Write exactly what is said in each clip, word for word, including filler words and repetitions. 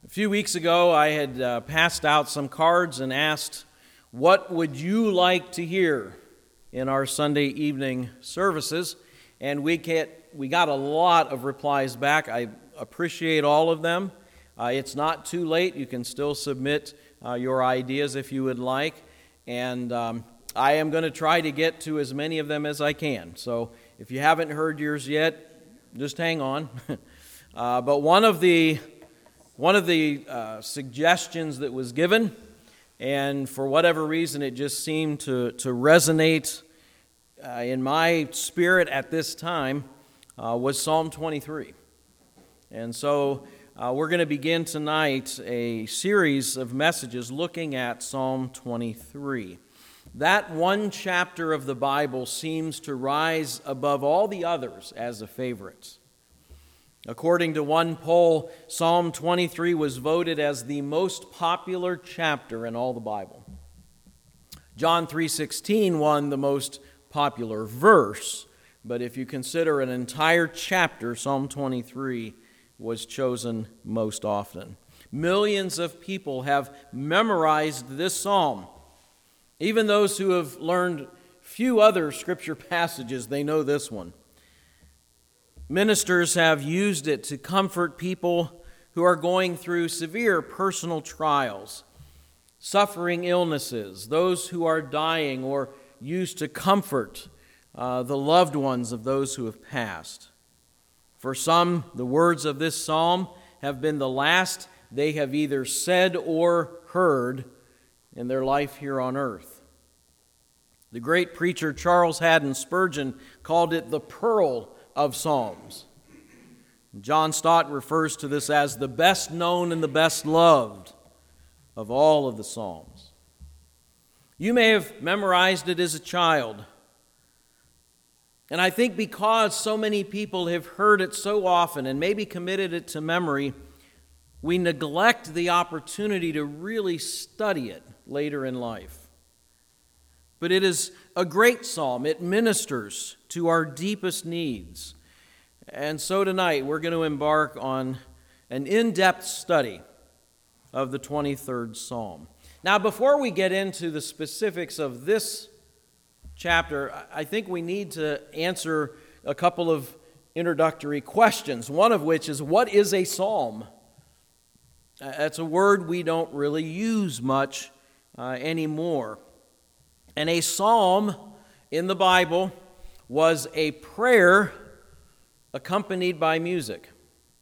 A few weeks ago, I had uh, passed out some cards and asked, what would you like to hear in our Sunday evening services? And we get, we got a lot of replies back. I appreciate all of them. Uh, it's not too late. You can still submit uh, your ideas if you would like. And um, I am going to try to get to as many of them as I can. So if you haven't heard yours yet, just hang on. uh, but one of the One of the uh, suggestions that was given, and for whatever reason it just seemed to, to resonate uh, in my spirit at this time, uh, was Psalm twenty-three. And so uh, we're going to begin tonight a series of messages looking at Psalm twenty-three. That one chapter of the Bible seems to rise above all the others as a favorite. According to one poll, Psalm twenty-three was voted as the most popular chapter in all the Bible. John three sixteen won the most popular verse, but if you consider an entire chapter, Psalm twenty-three was chosen most often. Millions of people have memorized this psalm. Even those who have learned few other scripture passages, they know this one. Ministers have used it to comfort people who are going through severe personal trials, suffering illnesses, those who are dying, or used to comfort uh, the loved ones of those who have passed. For some, the words of this psalm have been the last they have either said or heard in their life here on earth. The great preacher Charles Haddon Spurgeon called it the pearl of Psalms. John Stott refers to this as the best known and the best loved of all of the Psalms. You may have memorized it as a child. And I think because so many people have heard it so often and maybe committed it to memory, we neglect the opportunity to really study it later in life. But it is a great psalm. It ministers to our deepest needs. And so tonight we're going to embark on an in-depth study of the twenty-third Psalm. Now, before we get into the specifics of this chapter, I think we need to answer a couple of introductory questions, one of which is, what is a psalm? That's a word we don't really use much uh, anymore. And a psalm in the Bible was a prayer accompanied by music.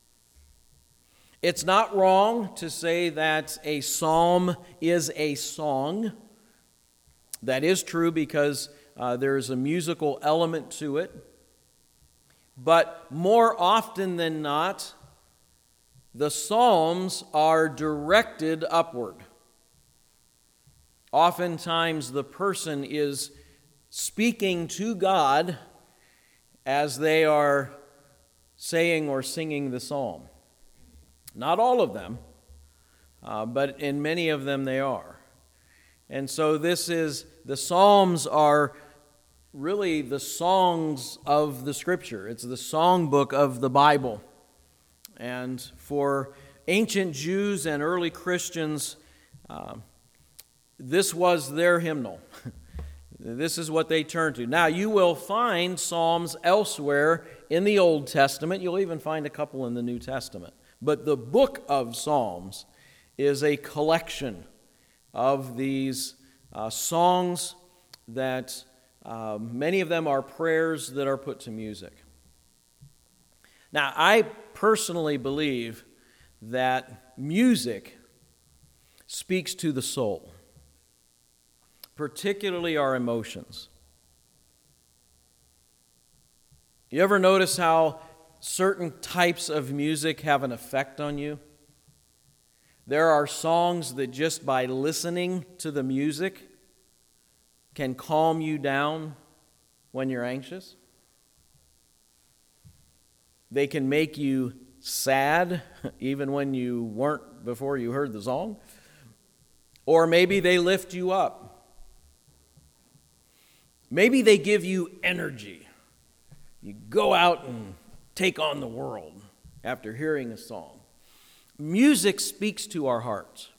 It's not wrong to say that a psalm is a song. That is true because uh, there is a musical element to it. But more often than not, the psalms are directed upward. Oftentimes the person is speaking to God as they are saying or singing the psalm. Not all of them, uh, but in many of them they are. And so this is, the psalms are really the songs of the Scripture. It's the songbook of the Bible. And for ancient Jews and early Christians, uh, this was their hymnal. This is what they turned to. Now, you will find psalms elsewhere in the Old Testament. You'll even find a couple in the New Testament. But the book of Psalms is a collection of these uh, songs that uh, many of them are prayers that are put to music. Now, I personally believe that music speaks to the soul, particularly our emotions. You ever notice how certain types of music have an effect on you? There are songs that just by listening to the music can calm you down when you're anxious. They can make you sad even when you weren't before you heard the song. Or maybe they lift you up. Maybe they give you energy. You go out and take on the world after hearing a song. music speaks to our hearts.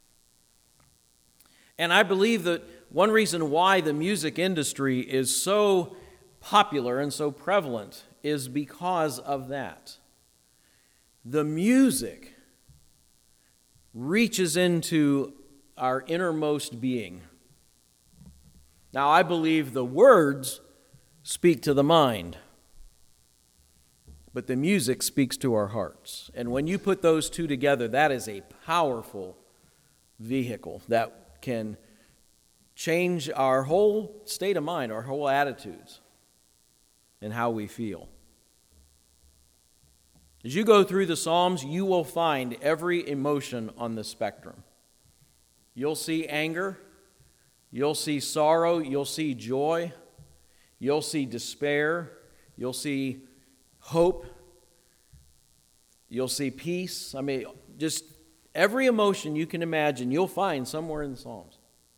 And I believe that one reason why the music industry is so popular and so prevalent is because of that. The music reaches into our innermost being. Now, I believe the words speak to the mind, but the music speaks to our hearts. And when you put those two together, that is a powerful vehicle that can change our whole state of mind, our whole attitudes, and how we feel. As you go through the Psalms, you will find every emotion on the spectrum. You'll see anger, you'll see sorrow, you'll see joy, you'll see despair, you'll see hope, you'll see peace. I mean, just every emotion you can imagine, you'll find somewhere in the Psalms.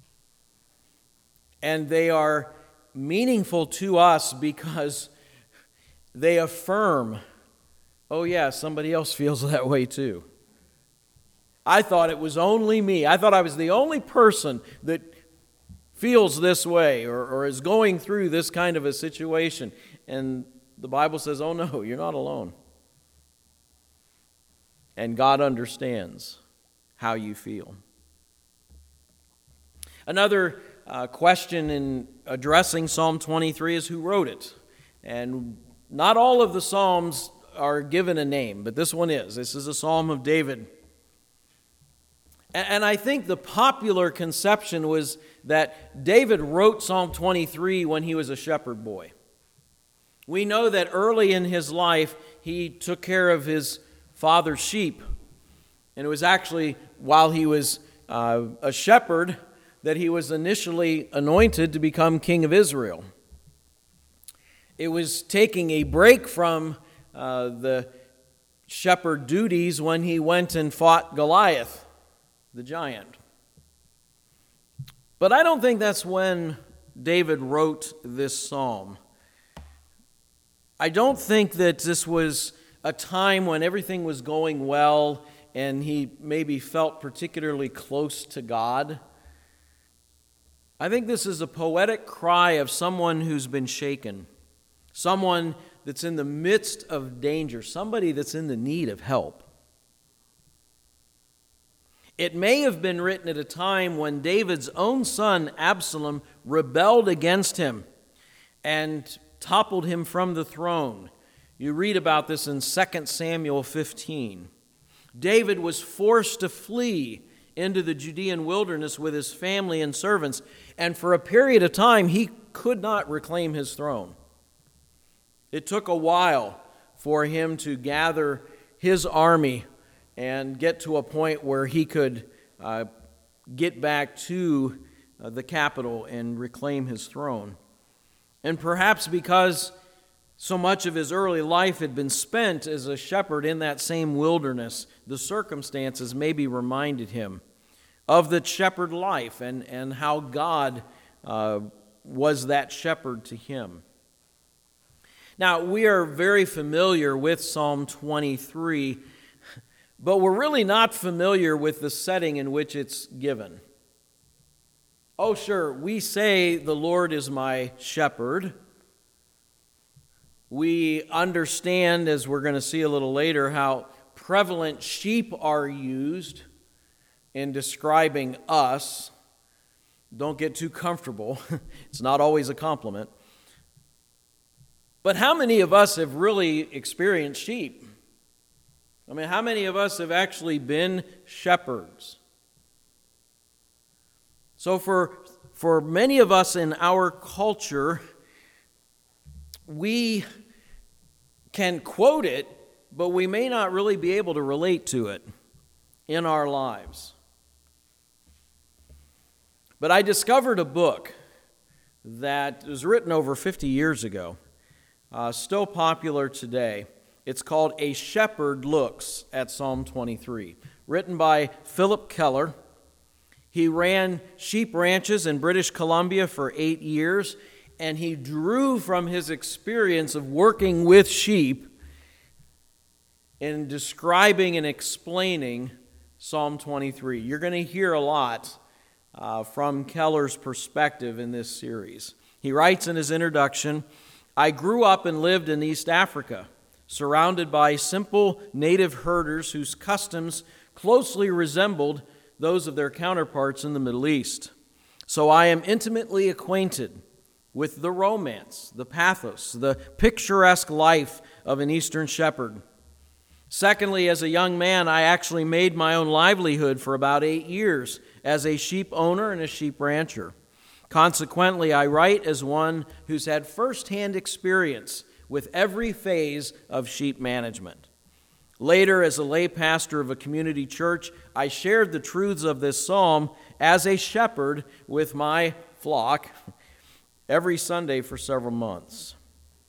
And they are meaningful to us because they affirm, oh yeah, somebody else feels that way too. I thought it was only me. I thought I was the only person that feels this way or, or is going through this kind of a situation. And the Bible says, oh no, you're not alone. And God understands how you feel. Another uh, question in addressing Psalm twenty-three is who wrote it. And not all of the Psalms are given a name, but this one is. This is a Psalm of David. And I think the popular conception was that David wrote Psalm twenty-three when he was a shepherd boy. We know that early in his life, he took care of his father's sheep. And it was actually while he was uh, a shepherd that he was initially anointed to become king of Israel. It was taking a break from uh, the shepherd duties when he went and fought Goliath, the giant. But I don't think that's when David wrote this psalm. I don't think that this was a time when everything was going well and he maybe felt particularly close to God. I think this is a poetic cry of someone who's been shaken, someone that's in the midst of danger, somebody that's in the need of help. It may have been written at a time when David's own son, Absalom, rebelled against him and toppled him from the throne. You read about this in Second Samuel fifteen. David was forced to flee into the Judean wilderness with his family and servants, and for a period of time he could not reclaim his throne. It took a while for him to gather his army and get to a point where he could uh, get back to uh, the capital and reclaim his throne. And perhaps because so much of his early life had been spent as a shepherd in that same wilderness, the circumstances maybe reminded him of the shepherd life and, and how God uh, was that shepherd to him. Now, we are very familiar with Psalm twenty-three, but we're really not familiar with the setting in which it's given. Oh, sure, we say the Lord is my shepherd. We understand, as we're going to see a little later, how prevalent sheep are used in describing us. Don't get too comfortable. It's not always a compliment. But how many of us have really experienced sheep? I mean, how many of us have actually been shepherds? So for, for many of us in our culture, we can quote it, but we may not really be able to relate to it in our lives. But I discovered a book that was written over fifty years ago, uh, still popular today. It's called A Shepherd Looks at Psalm twenty-three, written by Philip Keller. He ran sheep ranches in British Columbia for eight years, and he drew from his experience of working with sheep in describing and explaining Psalm twenty-three. You're going to hear a lot uh, from Keller's perspective in this series. He writes in his introduction, "I grew up and lived in East Africa, surrounded by simple native herders whose customs closely resembled those of their counterparts in the Middle East. So I am intimately acquainted with the romance, the pathos, the picturesque life of an Eastern shepherd. Secondly, as a young man, I actually made my own livelihood for about eight years as a sheep owner and a sheep rancher. Consequently, I write as one who's had firsthand experience with every phase of sheep management. Later, as a lay pastor of a community church, I shared the truths of this psalm as a shepherd with my flock every Sunday for several months."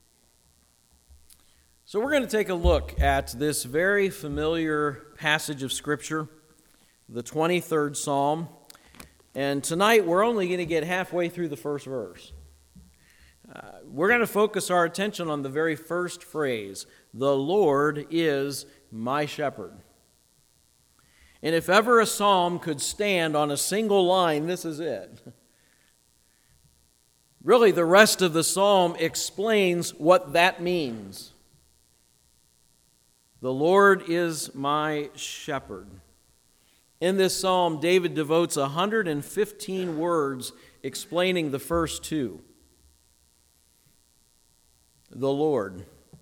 So we're going to take a look at this very familiar passage of Scripture, the twenty-third Psalm. And tonight we're only going to get halfway through the first verse. Uh, we're going to focus our attention on the very first phrase, "The Lord is my shepherd." And if ever a psalm could stand on a single line, this is it. Really, the rest of the psalm explains what that means. The Lord is my shepherd. In this psalm, David devotes one hundred fifteen words explaining the first two. The Lord.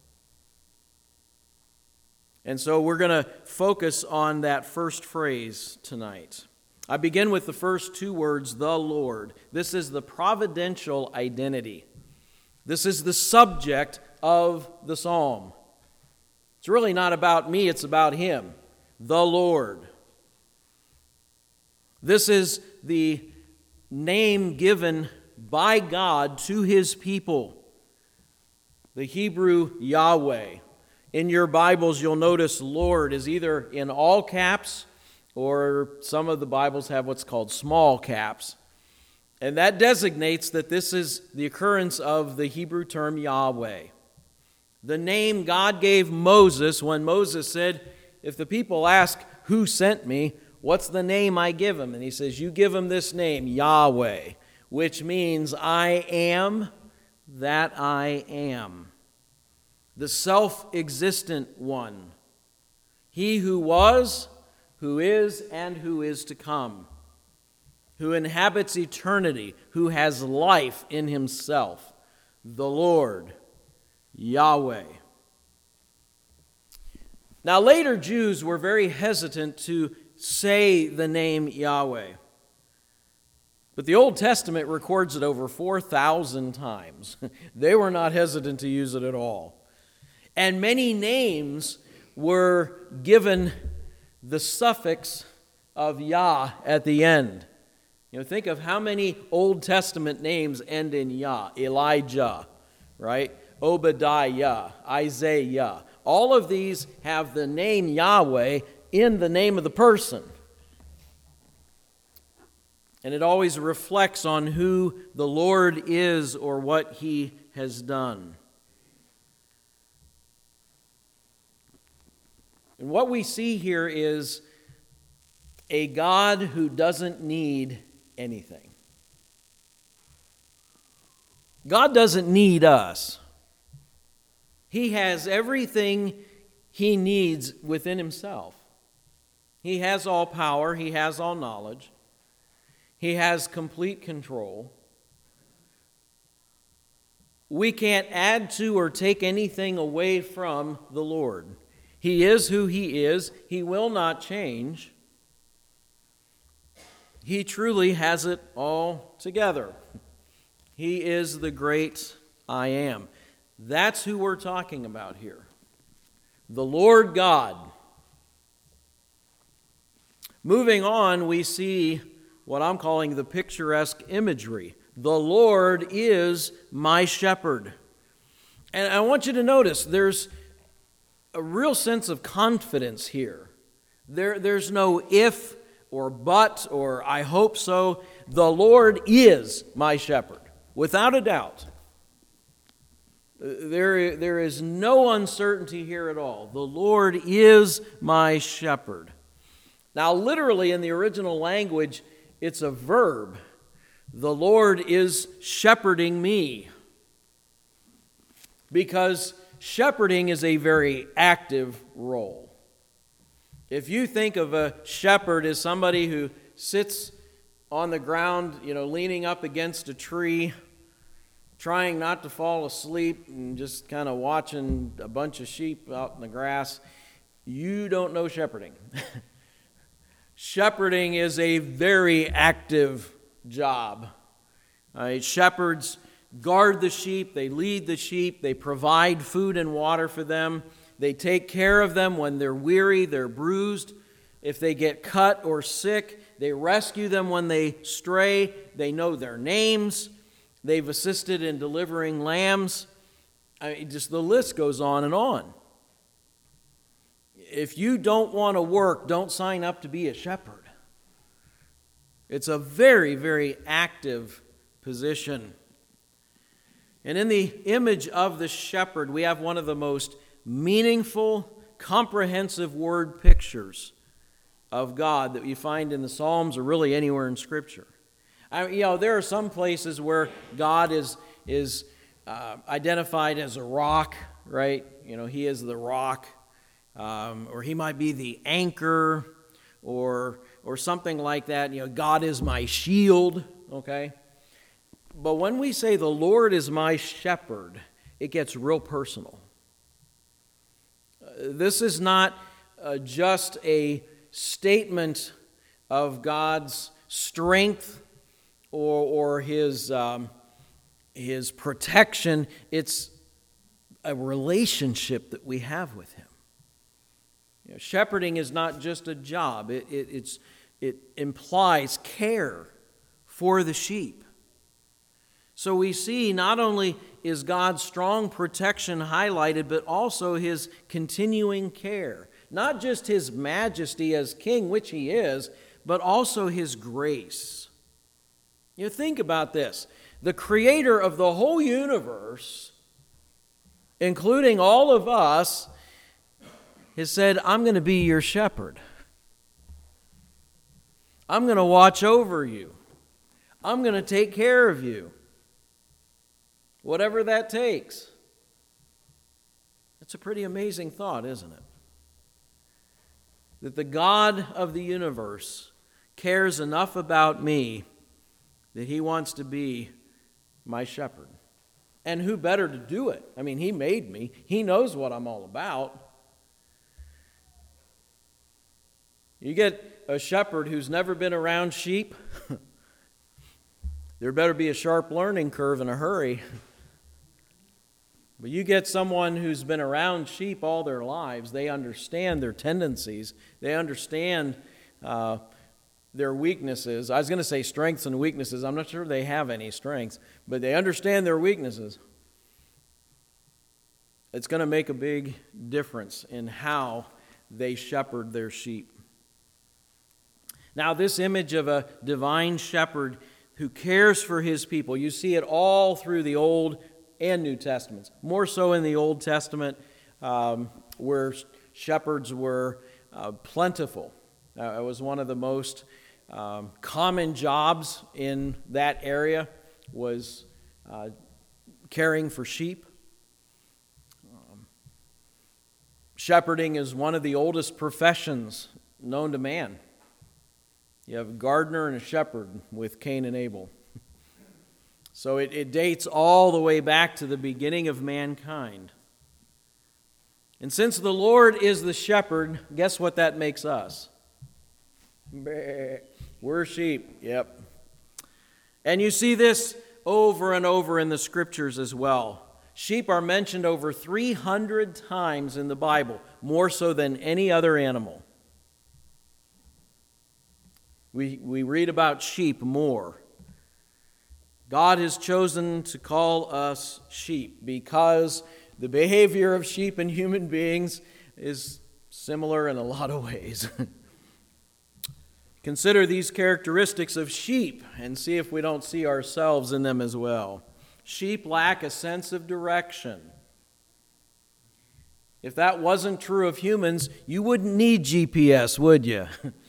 And so we're going to focus on that first phrase tonight. I begin with the first two words, the Lord. This is the providential identity. This is the subject of the psalm. It's really not about me, it's about Him, the Lord. This is the name given by God to His people, the Hebrew Yahweh. In your Bibles, you'll notice Lord is either in all caps or some of the Bibles have what's called small caps. And that designates that this is the occurrence of the Hebrew term Yahweh. The name God gave Moses when Moses said, if the people ask, who sent me, what's the name I give him? And he says, you give him this name, Yahweh, which means I am that I am. The self-existent one. He who was, who is, and who is to come. Who inhabits eternity, who has life in himself. The Lord, Yahweh. Now later Jews were very hesitant to say the name Yahweh. But the Old Testament records it over four thousand times. They were not hesitant to use it at all. And many names were given the suffix of Yah at the end. You know, think of how many Old Testament names end in Yah. Elijah, right? Obadiah, Isaiah. All of these have the name Yahweh in the name of the person. And it always reflects on who the Lord is or what He has done. And what we see here is a God who doesn't need anything. God doesn't need us. He has everything He needs within Himself. He has all power. He has all knowledge. He has complete control. We can't add to or take anything away from the Lord. He is who He is. He will not change. He truly has it all together. He is the great I am. That's who we're talking about here. The Lord God. Moving on, we see what I'm calling the picturesque imagery. The Lord is my shepherd. And I want you to notice there's a real sense of confidence here. There, there's no if or but or I hope so. The Lord is my shepherd, without a doubt. There, there is no uncertainty here at all. The Lord is my shepherd. Now, literally in the original language, it's a verb. The Lord is shepherding me. Because shepherding is a very active role. If you think of a shepherd as somebody who sits on the ground, you know, leaning up against a tree, trying not to fall asleep and just kind of watching a bunch of sheep out in the grass, you don't know shepherding. Shepherding is a very active job. Uh, shepherds guard the sheep, they lead the sheep, they provide food and water for them, they take care of them when they're weary, they're bruised. If they get cut or sick, they rescue them when they stray, they know their names. They've assisted in delivering lambs. I mean, just the list goes on and on. If you don't want to work, don't sign up to be a shepherd. It's a very, very active position. And in the image of the shepherd, we have one of the most meaningful, comprehensive word pictures of God that you find in the Psalms or really anywhere in Scripture. I, you know, there are some places where God is is uh, identified as a rock, right? You know, He is the rock, um, or He might be the anchor, or or something like that. You know, God is my shield. Okay, but when we say the Lord is my shepherd, it gets real personal. Uh, this is not uh, just a statement of God's strength or, or his, um, his protection. It's a relationship that we have with Him. You know, shepherding is not just a job. It, it, it's, it implies care for the sheep. So we see not only is God's strong protection highlighted, but also His continuing care. Not just His majesty as king, which He is, but also His grace. You think about this. The creator of the whole universe, including all of us, has said, I'm going to be your shepherd. I'm going to watch over you. I'm going to take care of you. Whatever that takes. It's a pretty amazing thought, isn't it? That the God of the universe cares enough about me that He wants to be my shepherd. And who better to do it? I mean, He made me. He knows what I'm all about. You get a shepherd who's never been around sheep, there better be a sharp learning curve in a hurry. But you get someone who's been around sheep all their lives, they understand their tendencies, they understand uh, their weaknesses. I was going to say strengths and weaknesses. I'm not sure they have any strengths, but they understand their weaknesses. It's going to make a big difference in how they shepherd their sheep. Now, this image of a divine shepherd who cares for his people, you see it all through the Old and New Testaments. More so in the Old Testament, um, where shepherds were uh, plentiful. Uh, it was one of the most um, common jobs in that area was uh, caring for sheep. Um, shepherding is one of the oldest professions known to man. You have a gardener and a shepherd with Cain and Abel. So it, it dates all the way back to the beginning of mankind. And since the Lord is the shepherd, guess what that makes us? We're sheep, yep. And you see this over and over in the Scriptures as well. Sheep are mentioned over three hundred times in the Bible, more so than any other animal. We, we read about sheep more. God has chosen to call us sheep because the behavior of sheep and human beings is similar in a lot of ways. Consider these characteristics of sheep and see if we don't see ourselves in them as well. Sheep lack a sense of direction. If that wasn't true of humans, you wouldn't need G P S, would you?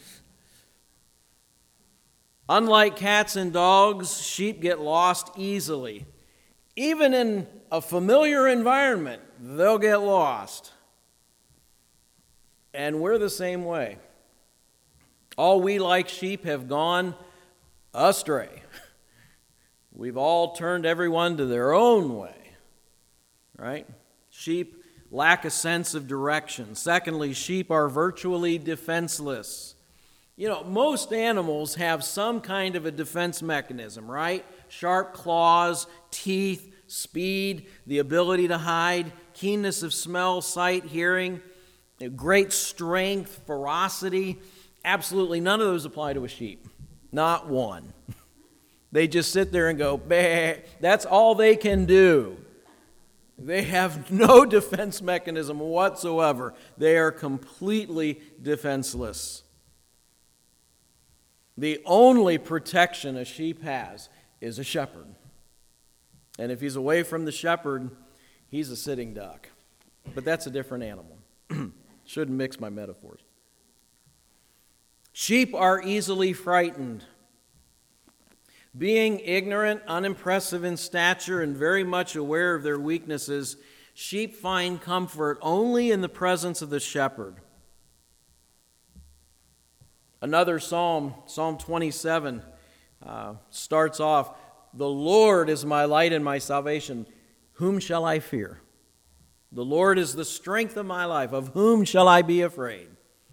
Unlike cats and dogs, sheep get lost easily. Even in a familiar environment, they'll get lost. And we're the same way. All we, like sheep, have gone astray. We've all turned everyone to their own way, right? Sheep lack a sense of direction. Secondly, sheep are virtually defenseless. You know, most animals have some kind of a defense mechanism, right? Sharp claws, teeth, speed, the ability to hide, keenness of smell, sight, hearing, great strength, ferocity. Absolutely none of those apply to a sheep. Not one. They just sit there and go, bah. That's all they can do. They have no defense mechanism whatsoever. They are completely defenseless. The only protection a sheep has is a shepherd. And if he's away from the shepherd, he's a sitting duck. But that's a different animal. Shouldn't mix my metaphors. Sheep are easily frightened. Being ignorant, unimpressive in stature, and very much aware of their weaknesses, sheep find comfort only in the presence of the shepherd. Another psalm, Psalm twenty-seven, uh, starts off, "The Lord is my light and my salvation. Whom shall I fear? The Lord is the strength of my life. Of whom shall I be afraid?"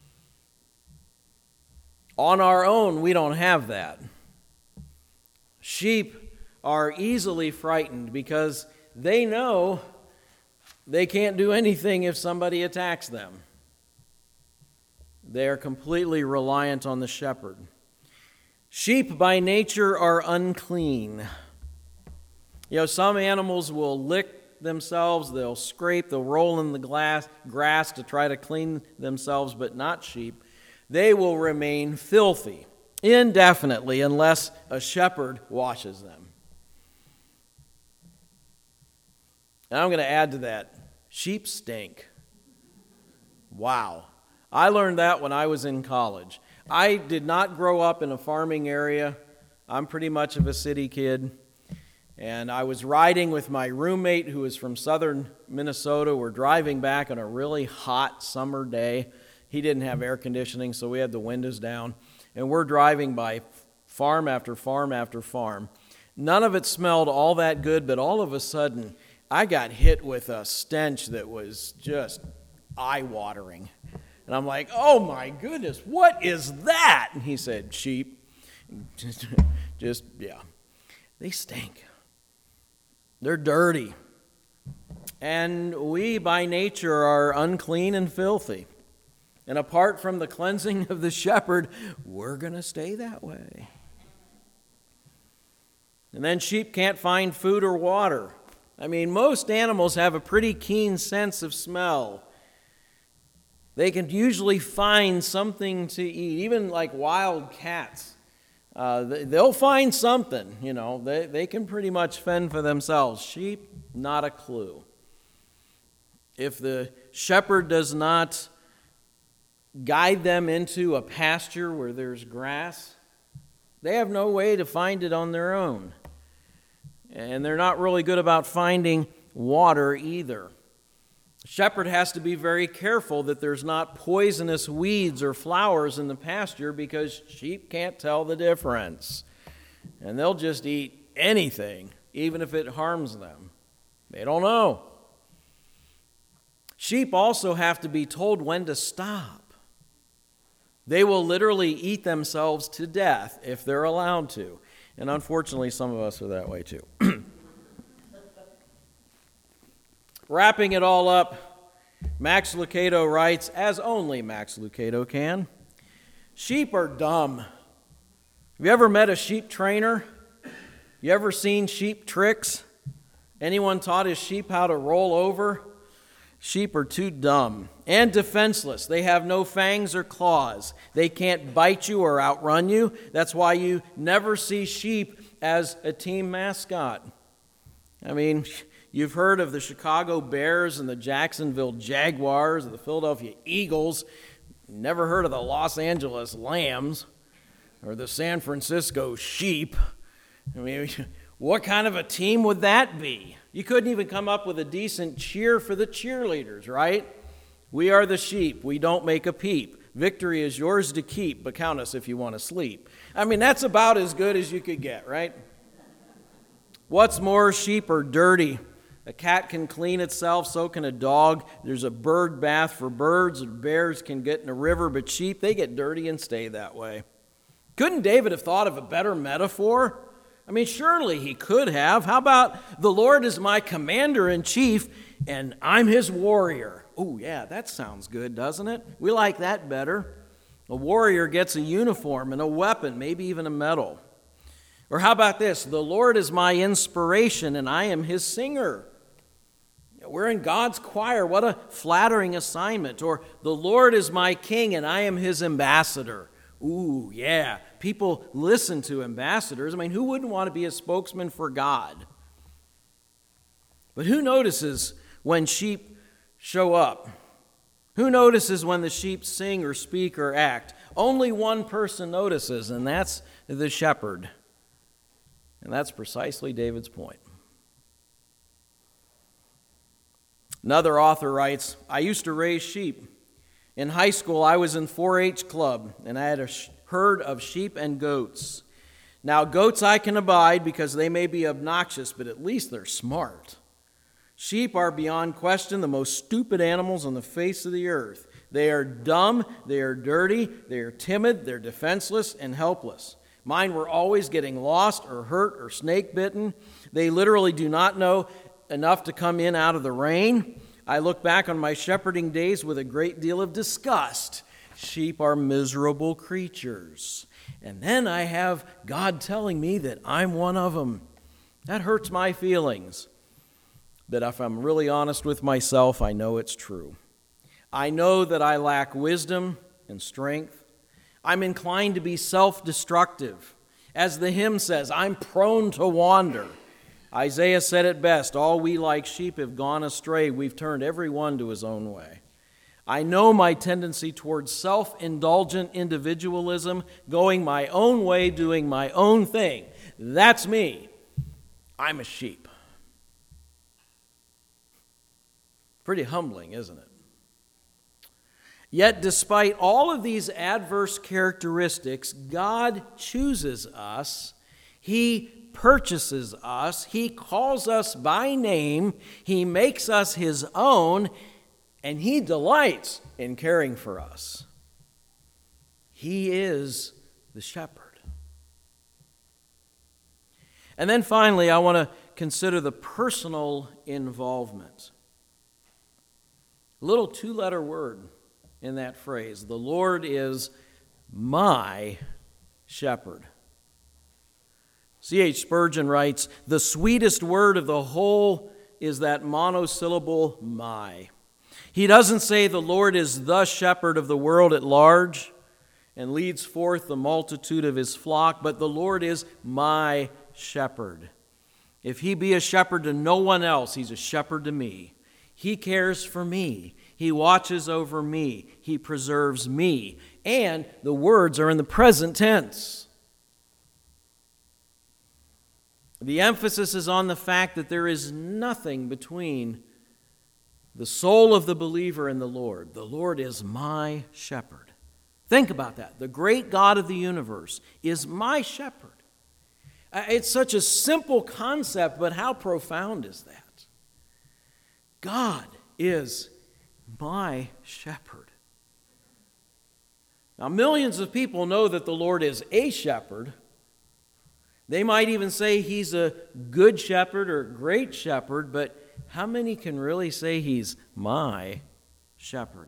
On our own, we don't have that. Sheep are easily frightened because they know they can't do anything if somebody attacks them. They are completely reliant on the shepherd. Sheep by nature are unclean. You know, some animals will lick themselves, they'll scrape, they'll roll in the glass, grass to try to clean themselves, but not sheep. They will remain filthy indefinitely unless a shepherd washes them. And I'm going to add to that, sheep stink. Wow. I learned that when I was in college. I did not grow up in a farming area. I'm pretty much of a city kid. And I was riding with my roommate who was from southern Minnesota. We're driving back on a really hot summer day. He didn't have air conditioning, so we had the windows down. And we're driving by farm after farm after farm. None of it smelled all that good, but all of a sudden, I got hit with a stench that was just eye-watering. And I'm like, oh my goodness, what is that? And he said, sheep. Just, just, yeah. They stink. They're dirty. And we, by nature, are unclean and filthy. And apart from the cleansing of the shepherd, we're going to stay that way. And then sheep can't find food or water. I mean, most animals have a pretty keen sense of smell. They can usually find something to eat, even like wild cats. Uh, they'll find something, you know. They, they can pretty much fend for themselves. Sheep, not a clue. If the shepherd does not guide them into a pasture where there's grass, they have no way to find it on their own. And they're not really good about finding water either. The shepherd has to be very careful that there's not poisonous weeds or flowers in the pasture because sheep can't tell the difference. And they'll just eat anything, even if it harms them. They don't know. Sheep also have to be told when to stop. They will literally eat themselves to death if they're allowed to. And unfortunately, some of us are that way too. Wrapping it all up, Max Lucado writes, as only Max Lucado can, sheep are dumb. Have you ever met a sheep trainer? You ever seen sheep tricks? Anyone taught his sheep how to roll over? Sheep are too dumb and defenseless. They have no fangs or claws. They can't bite you or outrun you. That's why you never see sheep as a team mascot. I mean, you've heard of the Chicago Bears and the Jacksonville Jaguars, or the Philadelphia Eagles. Never heard of the Los Angeles Lambs or the San Francisco Sheep. I mean, what kind of a team would that be? You couldn't even come up with a decent cheer for the cheerleaders, right? We are the sheep. We don't make a peep. Victory is yours to keep, but count us if you want to sleep. I mean, that's about as good as you could get, right? What's more, sheep are dirty. A cat can clean itself, so can a dog. There's a bird bath for birds. Bears can get in a river, but sheep, they get dirty and stay that way. Couldn't David have thought of a better metaphor? I mean, surely he could have. How about the Lord is my commander-in-chief, and I'm his warrior? Oh, yeah, that sounds good, doesn't it? We like that better. A warrior gets a uniform and a weapon, maybe even a medal. Or how about this? The Lord is my inspiration, and I am his singer. We're in God's choir. What a flattering assignment. Or the Lord is my king, and I am his ambassador. Ooh, yeah. People listen to ambassadors. I mean, who wouldn't want to be a spokesman for God? But who notices when sheep show up? Who notices when the sheep sing or speak or act? Only one person notices, and that's the shepherd. And that's precisely David's point. Another author writes, I used to raise sheep. In high school, I was in four H club, and I had a herd of sheep and goats. Now, goats I can abide because they may be obnoxious, but at least they're smart. Sheep are beyond question the most stupid animals on the face of the earth. They are dumb, they are dirty, they are timid, they're defenseless and helpless. Mine were always getting lost or hurt or snake bitten. They literally do not know enough to come in out of the rain. I look back on my shepherding days with a great deal of disgust. Sheep are miserable creatures. And then I have God telling me that I'm one of them. That hurts my feelings. But if I'm really honest with myself, I know it's true. I know that I lack wisdom and strength. I'm inclined to be self-destructive. As the hymn says, I'm prone to wander. Isaiah said it best, all we like sheep have gone astray. We've turned every one to his own way. I know my tendency towards self-indulgent individualism, going my own way, doing my own thing. That's me. I'm a sheep. Pretty humbling, isn't it? Yet, despite all of these adverse characteristics, God chooses us. He purchases us. He calls us by name. He makes us his own, and he delights in caring for us. He is the shepherd. And then finally, I want to consider the personal involvement. A little two-letter word in that phrase. The Lord is my shepherd. C H Spurgeon writes, the sweetest word of the whole is that monosyllable, my. He doesn't say the Lord is the shepherd of the world at large and leads forth the multitude of his flock, but the Lord is my shepherd. If he be a shepherd to no one else, he's a shepherd to me. He cares for me. He watches over me. He preserves me. And the words are in the present tense. The emphasis is on the fact that there is nothing between the soul of the believer and the Lord. The Lord is my shepherd. Think about that. The great God of the universe is my shepherd. It's such a simple concept, but how profound is that? God is my shepherd. Now, millions of people know that the Lord is a shepherd. They might even say he's a good shepherd or great shepherd, but how many can really say he's my shepherd?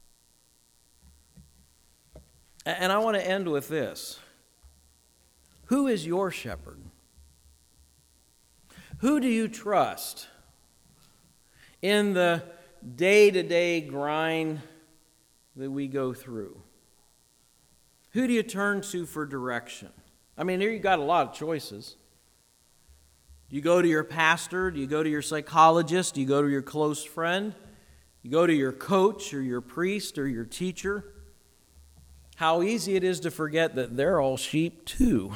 And I want to end with this. Who is your shepherd? Who do you trust in the day-to-day grind that we go through? Who do you turn to for direction? I mean, here you got a lot of choices. Do you go to your pastor? Do you go to your psychologist? Do you go to your close friend? You go to your coach or your priest or your teacher? How easy it is to forget that they're all sheep too.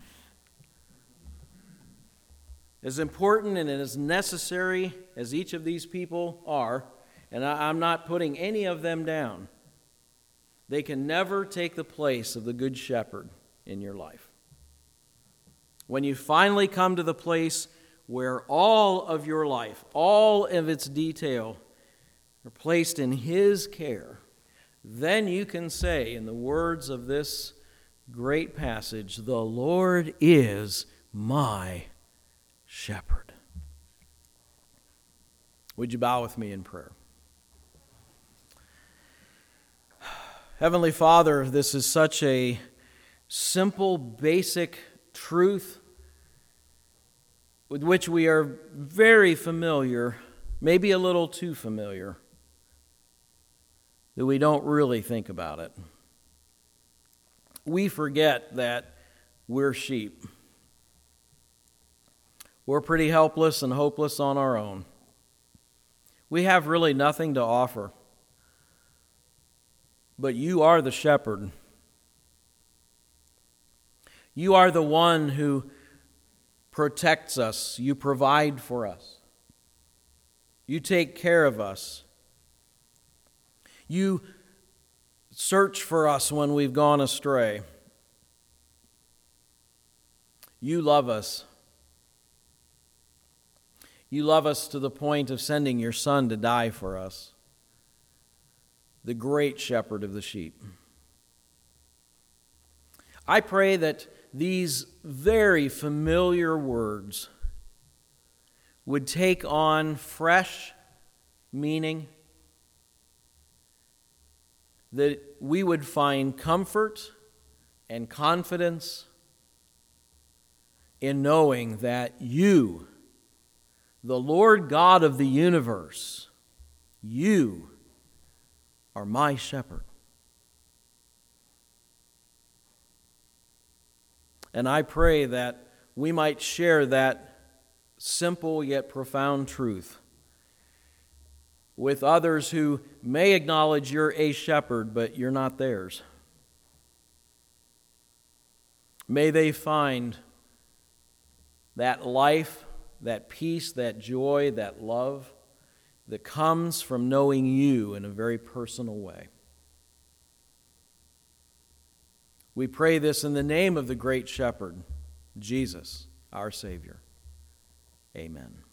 As important and as necessary as each of these people are, and I, I'm not putting any of them down, they can never take the place of the Good Shepherd in your life. When you finally come to the place where all of your life, all of its detail, are placed in His care, then you can say, in the words of this great passage, "The Lord is my shepherd." Would you bow with me in prayer? Heavenly Father, this is such a simple, basic truth with which we are very familiar, maybe a little too familiar, that we don't really think about it. We forget that we're sheep. We're pretty helpless and hopeless on our own. We have really nothing to offer. But you are the shepherd. You are the one who protects us. You provide for us. You take care of us. You search for us when we've gone astray. You love us. You love us to the point of sending your Son to die for us, the great shepherd of the sheep. I pray that these very familiar words would take on fresh meaning, that we would find comfort and confidence in knowing that you, the Lord God of the universe, you are my shepherd. And I pray that we might share that simple yet profound truth with others who may acknowledge you're a shepherd, but you're not theirs. May they find that life, that peace, that joy, that love that comes from knowing you in a very personal way. We pray this in the name of the great shepherd, Jesus, our Savior. Amen.